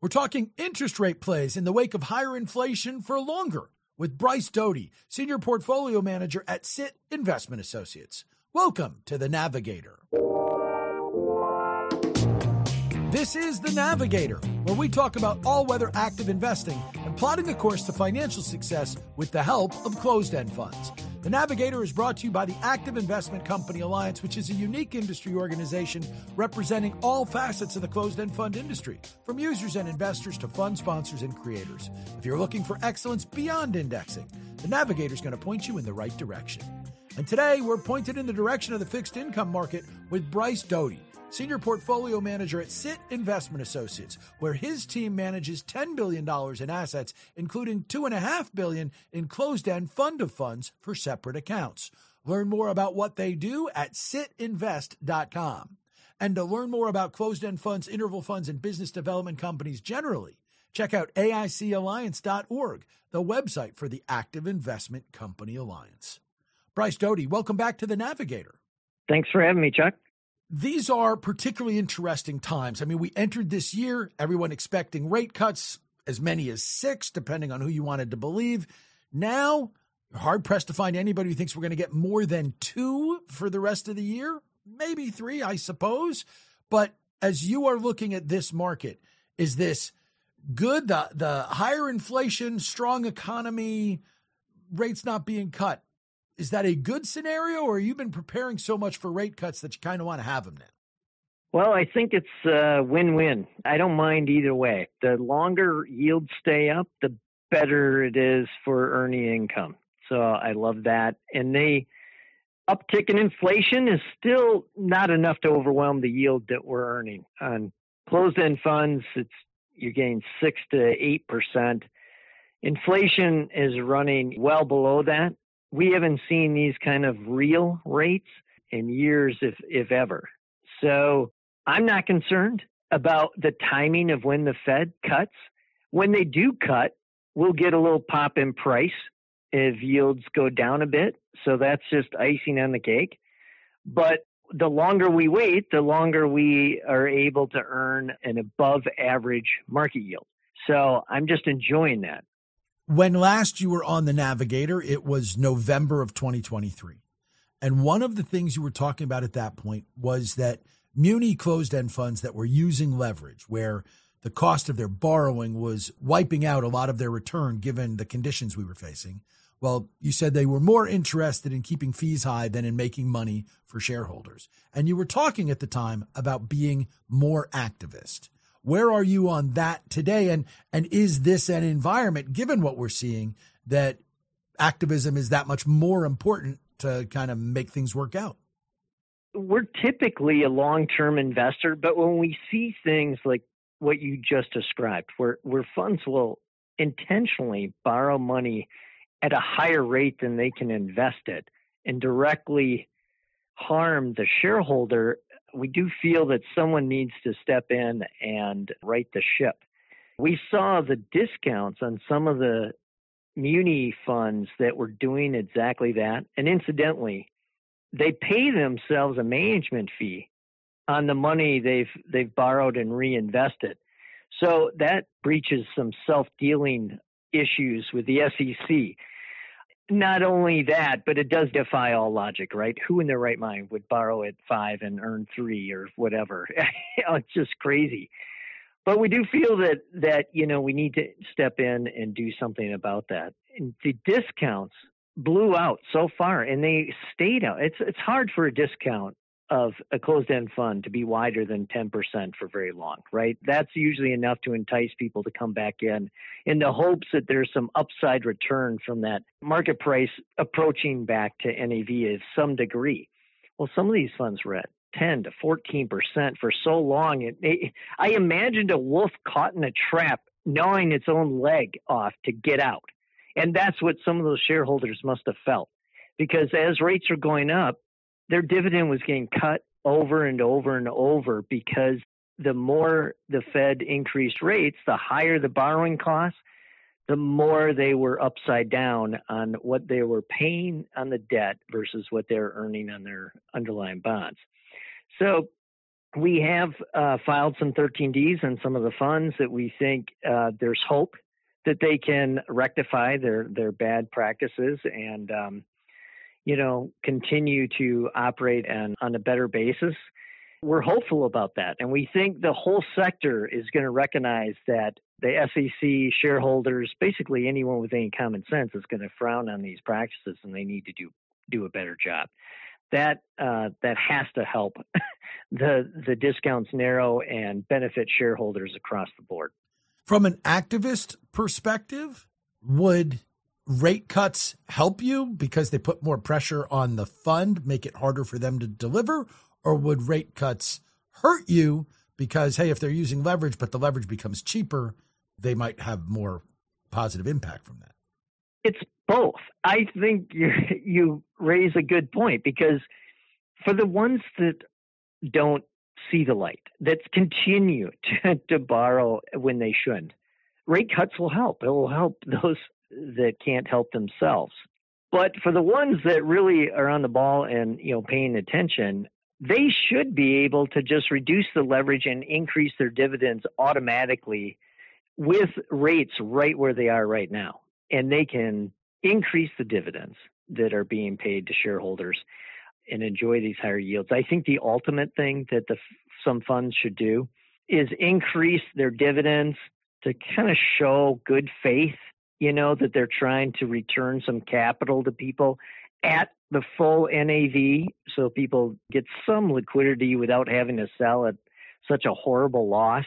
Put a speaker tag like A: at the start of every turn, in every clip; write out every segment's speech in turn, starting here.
A: We're talking interest rate plays in the wake of higher inflation for longer with Bryce Doty, Senior Portfolio Manager at CIT Investment Associates. Welcome to The Navigator. This is The Navigator, where we talk about all-weather active investing and plotting a course to financial success with the help of closed-end funds. The Navigator is brought to you by the Active Investment Company Alliance, which is a unique industry organization representing all facets of the closed-end fund industry, from users and investors to fund sponsors and creators. If you're looking for excellence beyond indexing, the Navigator is going to point you in the right direction. And today, we're pointed in the direction of the fixed income market with Bryce Doty, Senior Portfolio Manager at CIT Investment Associates, where his team manages $10 billion in assets, including $2.5 billion in closed-end fund of funds for separate accounts. Learn more about what they do at citinvest.com. And to learn more about closed-end funds, interval funds, and business development companies generally, check out AICalliance.org, the website for the Active Investment Company Alliance. Bryce Doty, welcome back to The Navigator.
B: Thanks for having me, Chuck.
A: These are particularly interesting times. I mean, we entered this year, everyone expecting rate cuts, as many as 6, depending on who you wanted to believe. Now, you're hard-pressed to find anybody who thinks we're going to get more than 2 for the rest of the year. Maybe 3, I suppose. But as you are looking at this market, is this good? The higher inflation, strong economy, rates not being cut, is that a good scenario, or have you been preparing so much for rate cuts that you kind of want to have them now?
B: Well, I think it's a win-win. I don't mind either way. The longer yields stay up, the better it is for earning income. So I love that. And the uptick in inflation is still not enough to overwhelm the yield that we're earning. On closed-end funds, you're getting 6 to 8%. Inflation is running well below that. We haven't seen these kind of real rates in years, if ever. So I'm not concerned about the timing of when the Fed cuts. When they do cut, we'll get a little pop in price if yields go down a bit. So that's just icing on the cake. But the longer we wait, the longer we are able to earn an above average market yield. So I'm just enjoying that.
A: When last you were on The Navigator, it was November of 2023. And one of the things you were talking about at that point was that muni closed-end funds that were using leverage, where the cost of their borrowing was wiping out a lot of their return given the conditions we were facing. Well, you said they were more interested in keeping fees high than in making money for shareholders. And you were talking at the time about being more activist. Where are you on that today? And is this an environment, given what we're seeing, that activism is that much more important to kind of make things work out?
B: We're typically a long-term investor, but when we see things like what you just described, where funds will intentionally borrow money at a higher rate than they can invest it and directly harm the shareholder, we do feel that someone needs to step in and right the ship. We saw the discounts on some of the muni funds that were doing exactly that. And incidentally, they pay themselves a management fee on the money they've borrowed and reinvested. So that breaches some self-dealing issues with the SEC. Not only that, but it does defy all logic, right? Who in their right mind would borrow at 5 and earn 3 or whatever? It's just crazy. But we do feel that we need to step in and do something about that. And the discounts blew out so far, and they stayed out. It's hard for a discount of a closed-end fund to be wider than 10% for very long, right? That's usually enough to entice people to come back in the hopes that there's some upside return from that market price approaching back to NAV of some degree. Well, some of these funds were at 10 to 14% for so long. I imagined a wolf caught in a trap, gnawing its own leg off to get out. And that's what some of those shareholders must have felt, because as rates are going up, their dividend was getting cut over and over and over, because the more the Fed increased rates, the higher the borrowing costs, the more they were upside down on what they were paying on the debt versus what they're earning on their underlying bonds. So We have filed some 13Ds on some of the funds that we think there's hope that they can rectify their bad practices and, continue to operate on a better basis. We're hopeful about that. And we think the whole sector is going to recognize that the SEC, shareholders, basically anyone with any common sense is going to frown on these practices, and they need to do a better job. That has to help the discounts narrow and benefit shareholders across the board.
A: From an activist perspective, would rate cuts help you because they put more pressure on the fund, make it harder for them to deliver? Or would rate cuts hurt you because, hey, if they're using leverage, but the leverage becomes cheaper, they might have more positive impact from that?
B: It's both. I think you raise a good point, because for the ones that don't see the light, that continue to borrow when they shouldn't, rate cuts will help. It will help those that can't help themselves. But for the ones that really are on the ball and paying attention, they should be able to just reduce the leverage and increase their dividends automatically with rates right where they are right now. And they can increase the dividends that are being paid to shareholders and enjoy these higher yields. I think the ultimate thing that some funds should do is increase their dividends to kind of show good faith, that they're trying to return some capital to people at the full NAV, so people get some liquidity without having to sell at such a horrible loss.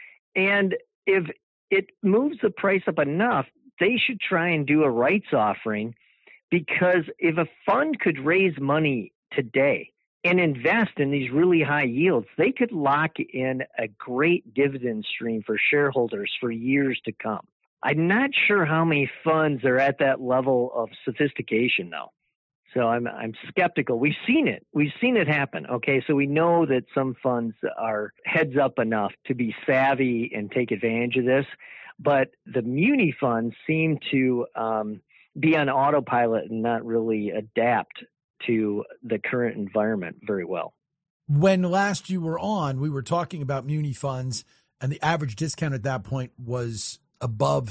B: And if it moves the price up enough, they should try and do a rights offering, because if a fund could raise money today and invest in these really high yields, they could lock in a great dividend stream for shareholders for years to come. I'm not sure how many funds are at that level of sophistication, though. So I'm skeptical. We've seen it. We've seen it happen. Okay, so we know that some funds are heads up enough to be savvy and take advantage of this, but the muni funds seem to be on autopilot and not really adapt to the current environment very well.
A: When last you were on, we were talking about muni funds, and the average discount at that point was above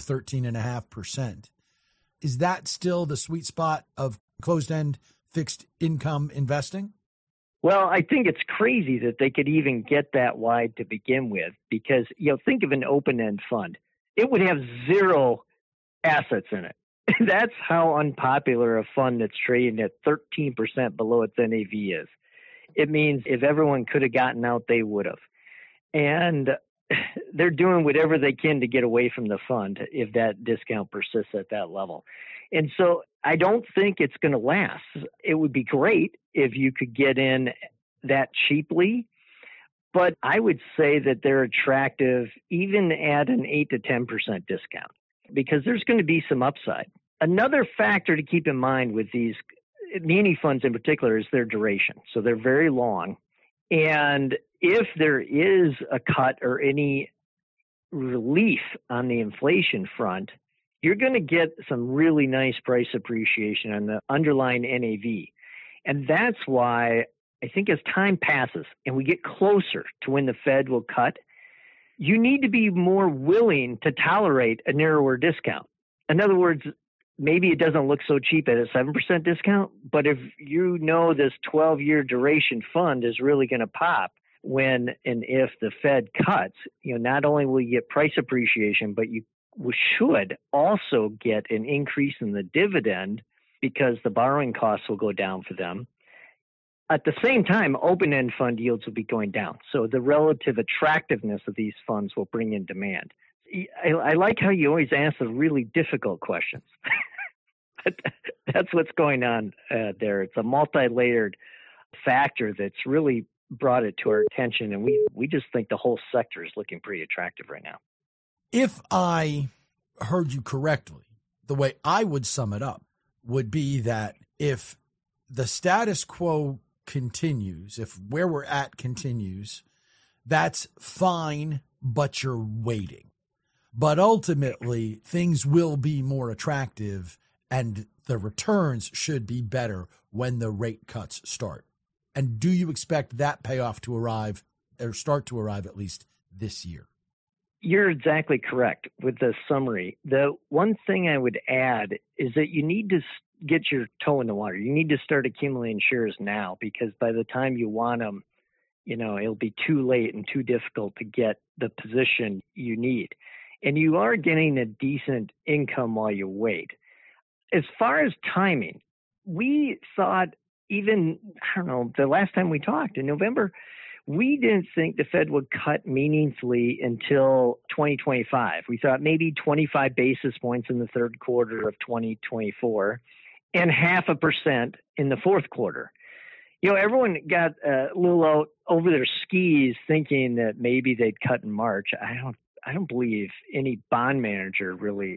A: 13.5%. Is that still the sweet spot of closed-end fixed income investing?
B: Well, I think it's crazy that they could even get that wide to begin with, because, think of an open-end fund. It would have zero assets in it. That's how unpopular a fund that's trading at 13% below its NAV is. It means if everyone could have gotten out, they would have. And they're doing whatever they can to get away from the fund if that discount persists at that level. And so I don't think it's going to last. It would be great if you could get in that cheaply, but I would say that they're attractive even at an 8 to 10% discount, because there's going to be some upside. Another factor to keep in mind with these muni funds in particular is their duration. So they're very long. And if there is a cut or any relief on the inflation front, you're going to get some really nice price appreciation on the underlying NAV. And that's why I think as time passes and we get closer to when the Fed will cut, you need to be more willing to tolerate a narrower discount. In other words, maybe it doesn't look so cheap at a 7% discount, but if this 12-year duration fund is really going to pop when and if the Fed cuts, not only will you get price appreciation, but you should also get an increase in the dividend because the borrowing costs will go down for them. At the same time, open-end fund yields will be going down. So the relative attractiveness of these funds will bring in demand. I like how you always ask the really difficult questions. That's what's going on there. It's a multi-layered factor that's really brought it to our attention, and we just think the whole sector is looking pretty attractive right now.
A: If I heard you correctly, the way I would sum it up would be that if the status quo continues, if where we're at continues, that's fine, but you're waiting. But ultimately, things will be more attractive and the returns should be better when the rate cuts start. And do you expect that payoff to arrive or start to arrive at least this year.
B: You're exactly correct with the summary. The one thing I would add is that you need to get your toe in the water. You need to start accumulating shares now, because by the time you want them, it'll be too late and too difficult to get the position you need. And you are getting a decent income while you wait. As far as timing, we thought the last time we talked in November, we didn't think the Fed would cut meaningfully until 2025. We thought maybe 25 basis points in the third quarter of 2024 and 0.5% in the fourth quarter. Everyone got a little out over their skis thinking that maybe they'd cut in March. I don't believe any bond manager really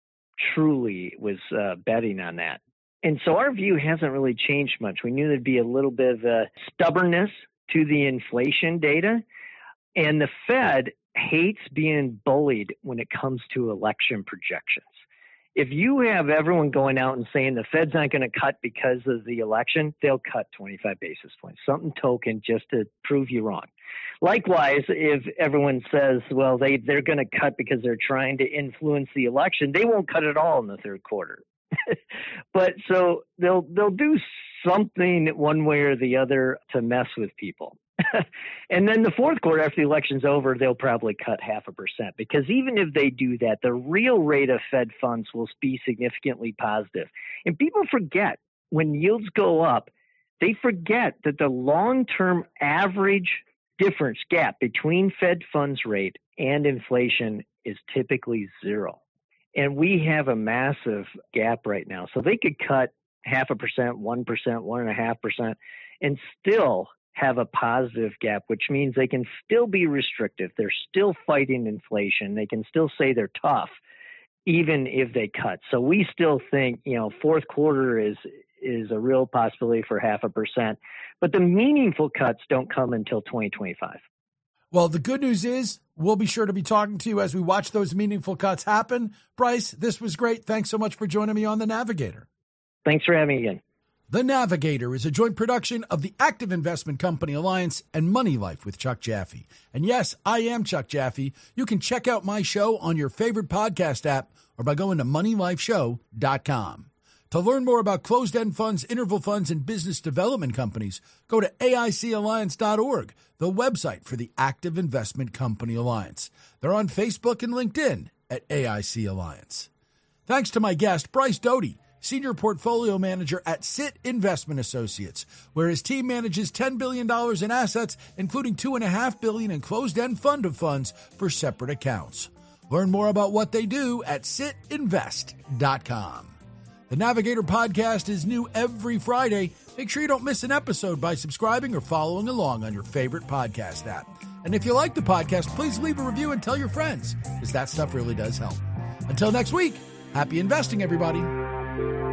B: truly was betting on that. And so our view hasn't really changed much. We knew there'd be a little bit of a stubbornness to the inflation data. And the Fed hates being bullied when it comes to election projections. If you have everyone going out and saying the Fed's not going to cut because of the election, they'll cut 25 basis points, something token just to prove you wrong. Likewise, if everyone says, well, they're going to cut because they're trying to influence the election, they won't cut at all in the third quarter. But so they'll do something one way or the other to mess with people. And then the fourth quarter, after the election's over, they'll probably cut 0.5%, because even if they do that, the real rate of Fed funds will be significantly positive. And people forget, when yields go up, they forget that the long-term average difference gap between Fed funds rate and inflation is typically 0. And we have a massive gap right now. So they could cut 0.5%, 1%, 1.5%, and still have a positive gap, which means they can still be restrictive. They're still fighting inflation. They can still say they're tough, even if they cut. So we still think, fourth quarter is a real possibility for 0.5%, but the meaningful cuts don't come until 2025.
A: Well, the good news is we'll be sure to be talking to you as we watch those meaningful cuts happen. Bryce, this was great. Thanks so much for joining me on The Navigator.
B: Thanks for having me again.
A: The Navigator is a joint production of the Active Investment Company Alliance and Money Life with Chuck Jaffe. And yes, I am Chuck Jaffe. You can check out my show on your favorite podcast app or by going to moneylifeshow.com. To learn more about closed-end funds, interval funds, and business development companies, go to AICalliance.org, the website for the Active Investment Company Alliance. They're on Facebook and LinkedIn at AIC Alliance. Thanks to my guest, Bryce Doty, Senior Portfolio Manager at CIT Investment Associates, where his team manages $10 billion in assets, including $2.5 billion in closed-end fund of funds for separate accounts. Learn more about what they do at citinvest.com. The Navigator podcast is new every Friday. Make sure you don't miss an episode by subscribing or following along on your favorite podcast app. And if you like the podcast, please leave a review and tell your friends, because that stuff really does help. Until next week, happy investing, everybody.